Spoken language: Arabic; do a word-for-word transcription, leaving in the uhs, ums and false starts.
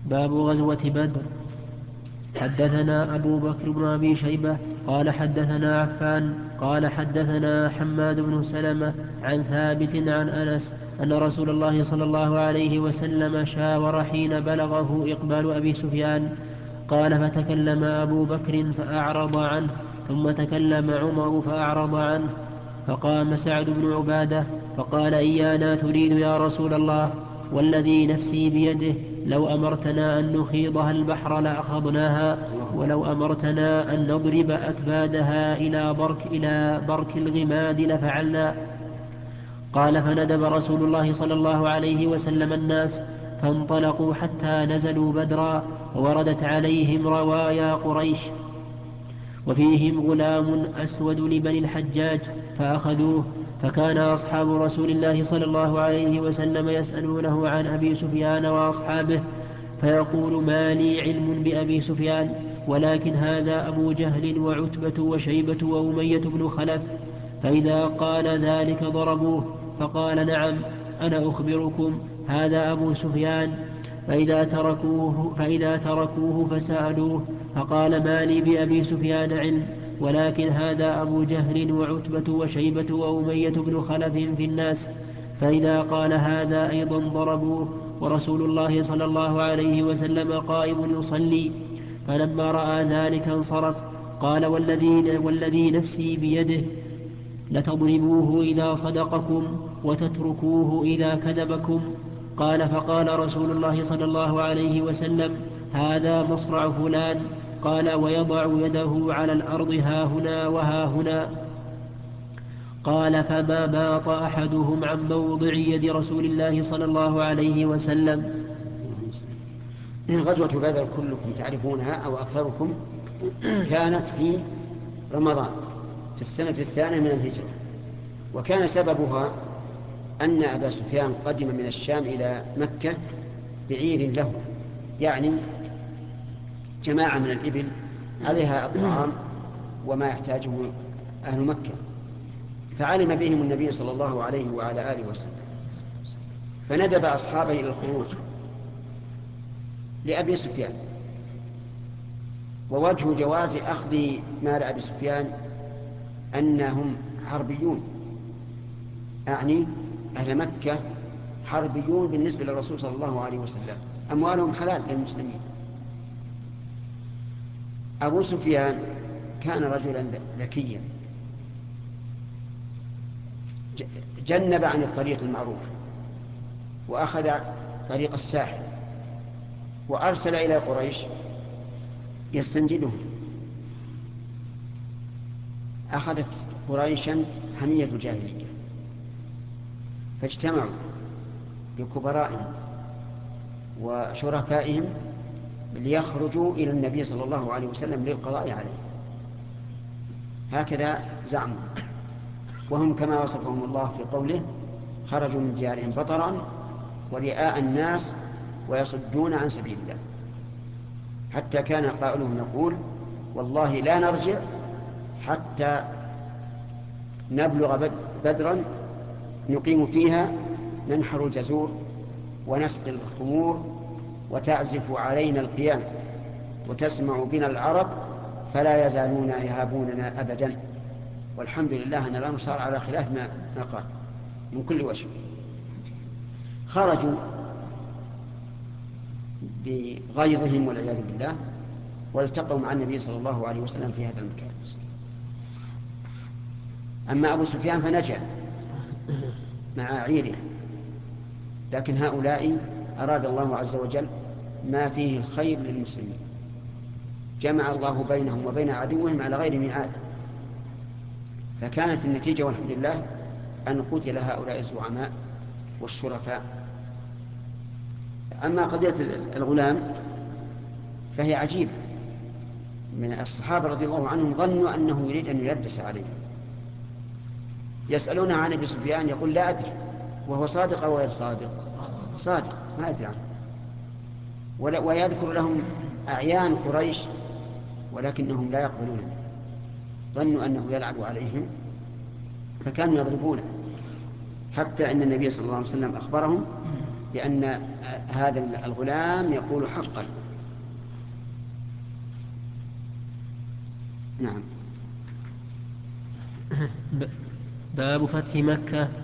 باب غزوة بدر. حدثنا أبو بكر بن أبي شيبة قال حدثنا عفان قال حدثنا حماد بن سلمة عن ثابت عن أنس أن رسول الله صلى الله عليه وسلم شاور حين بلغه إقبال أبي سفيان. قال فتكلم أبو بكر فأعرض عنه، ثم تكلم عمر فأعرض عنه، فقام سعد بن عبادة فقال إيانا تريد يا رسول الله؟ والذي نفسي بيده لو أمرتنا أن نخيضها البحر لأخضناها، ولو أمرتنا أن نضرب أكبادها إلى برك, إلى برك الغماد لفعلنا. قال فندب رسول الله صلى الله عليه وسلم الناس فانطلقوا حتى نزلوا بدرا، ووردت عليهم روايا قريش وفيهم غلام أسود لبني الحجاج فأخذوه. فكان أصحاب رسول الله صلى الله عليه وسلم يسألونه عن أبي سفيان وأصحابه، فيقول ما لي علم بأبي سفيان، ولكن هذا أبو جهل وعتبة وشيبة وأمية بن خلف. فإذا قال ذلك ضربوه، فقال نعم أنا أخبركم هذا أبو سفيان. فإذا تركوه, فإذا تركوه فسألوه فقال ما لي بأبي سفيان علم، ولكن هذا أبو جهل وعتبة وشيبة وأمية بن خلف في الناس. فإذا قال هذا أيضا ضربوه، ورسول الله صلى الله عليه وسلم قائم يصلي. فلما رأى ذلك انصرف. قال والذي, والذي نفسي بيده لتضربوه إذا صدقكم وتتركوه إذا كذبكم. قال فقال رسول الله صلى الله عليه وسلم هذا مصرع فلان. قال ويضع يده على الأرض ها هنا وها هنا. قال فما ماط أحدهم عن موضع يد رسول الله صلى الله عليه وسلم. غزوة بدر كلكم تعرفونها أو أكثركم كانت في رمضان في السنة الثانية من الهجرة، وكان سببها أن أبا سفيان قدم من الشام إلى مكة بعير له، يعني جماعة من الإبل عليها الطعام وما يحتاجه أهل مكة، فعلم بهم النبي صلى الله عليه وعلى آله وسلم، فندب أصحابه إلى الخروج لأبي سفيان. ووجه جواز أخذ مال أبي سفيان أنهم حربيون، أعني أهل مكة حربيون بالنسبة للرسول صلى الله عليه وسلم، أموالهم حلال للمسلمين. أبو سفيان كان رجلا ذكيا جنب عن الطريق المعروف وأخذ طريق الساحل، وأرسل إلى قريش يستنجدهم. أخذت قريشا حمية الجاهلية، فاجتمعوا بكبرائهم وشرفائهم ليخرجوا إلى النبي صلى الله عليه وسلم للقضاء عليه، هكذا زعموا، وهم كما وصفهم الله في قوله خرجوا من ديارهم بطرا ورئاء الناس ويصدون عن سبيل الله، حتى كان قائلهم يقول والله لا نرجع حتى نبلغ بدرا نقيم فيها ننحر الجزور ونسقي الخمور وتعزف علينا القيام وتسمع بنا العرب فلا يزالون يهابوننا أبدا. والحمد لله أن الأمر صار على خلاف ما قال من كل وجه. خرجوا بغيظهم والعياذ بالله والتقوا مع النبي صلى الله عليه وسلم في هذا المكان. أما أبو سفيان فنجا مع عيره، لكن هؤلاء أراد الله عز وجل ما فيه الخير للمسلمين، جمع الله بينهم وبين عدوهم على غير ميعاد، فكانت النتيجة والحمد لله أن قتل هؤلاء الزعماء والشرفاء. أما قضية الغلام فهي عجيبة، من الصحابة رضي الله عنهم ظنوا أنه يريد أن يلبس عليه، يسألونه عن أبي سفيان يقول لا أدري، وهو صادق أو غير صادق؟ صادق ما أدري عنه، ويذكر لهم أعيان قريش ولكنهم لا يقبلون، ظنوا أنه يلعب عليهم فكانوا يضربونه، حتى أن النبي صلى الله عليه وسلم أخبرهم بأن هذا الغلام يقول حقا. نعم. باب فتح مكة.